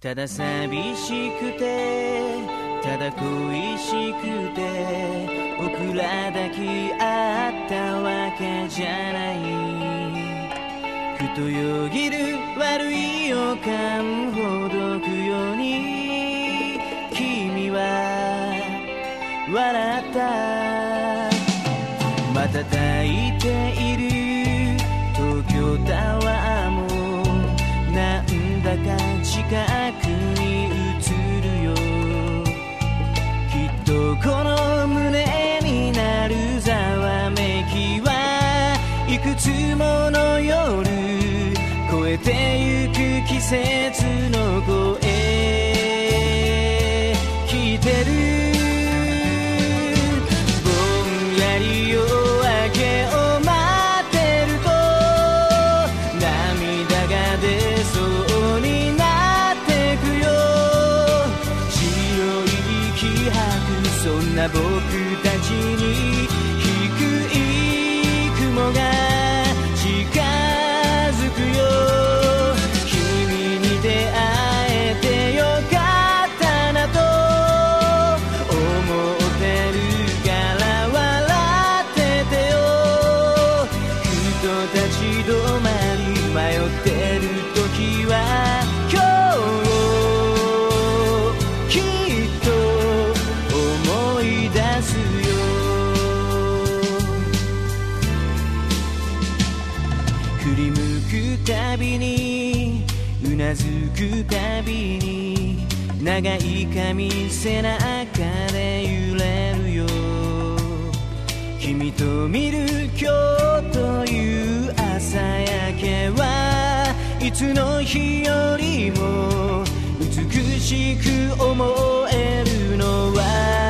ただ寂しくてただ恋しくて僕ら抱き合ったわけじゃない。ふとよぎる悪い予感ほどくように君は笑った。瞬いている東京タワーもなんだか近くに映るよ。きっとこの胸になるざわめきはいくつもの夜越えてゆく季節の声聞いてる。ぼんやり夜明けを待ってると涙が出そうになってくよ。白い気迫そんな僕たちに低い雲が近づくよ。君に出会えてよかったなと思ってるから笑っててよ。ふと立ち止まり迷ってる時は今日きっと思い出すよ。振り向くたびにうなずくたびに長い髪背中で揺れるよ。君と見る今日という朝焼けはいつの日よりも美しく思えるのは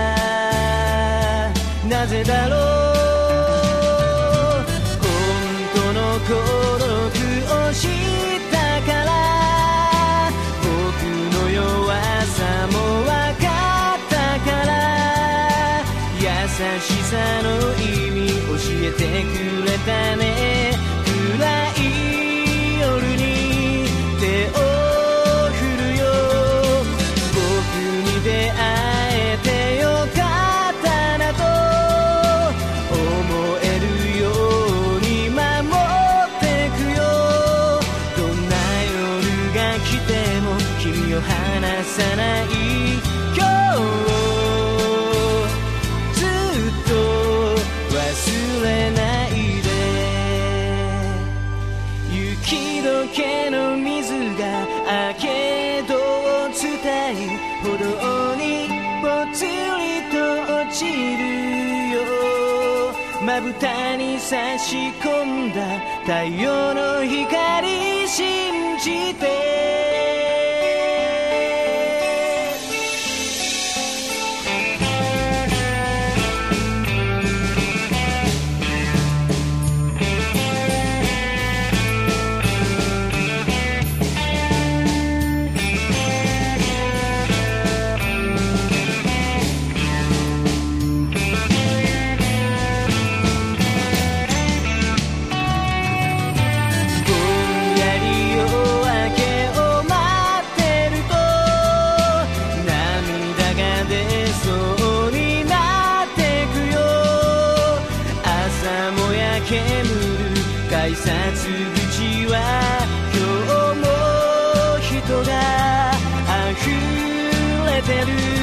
なぜだろう。本当の孤独を知ったから僕の弱さも分かったから優しさの意味教えてくれたね。暗い夜に手を振るよ。僕に出会えてよかったなと思えるように守ってくよ。どんな夜が来ても君を離さない今日ずっと忘れないで。雪解けの水が明け戸を伝い歩道にぽつりと落ちるよ。まぶたに差し込んだ太陽の光信じて。改札口は今日も人があふれてる。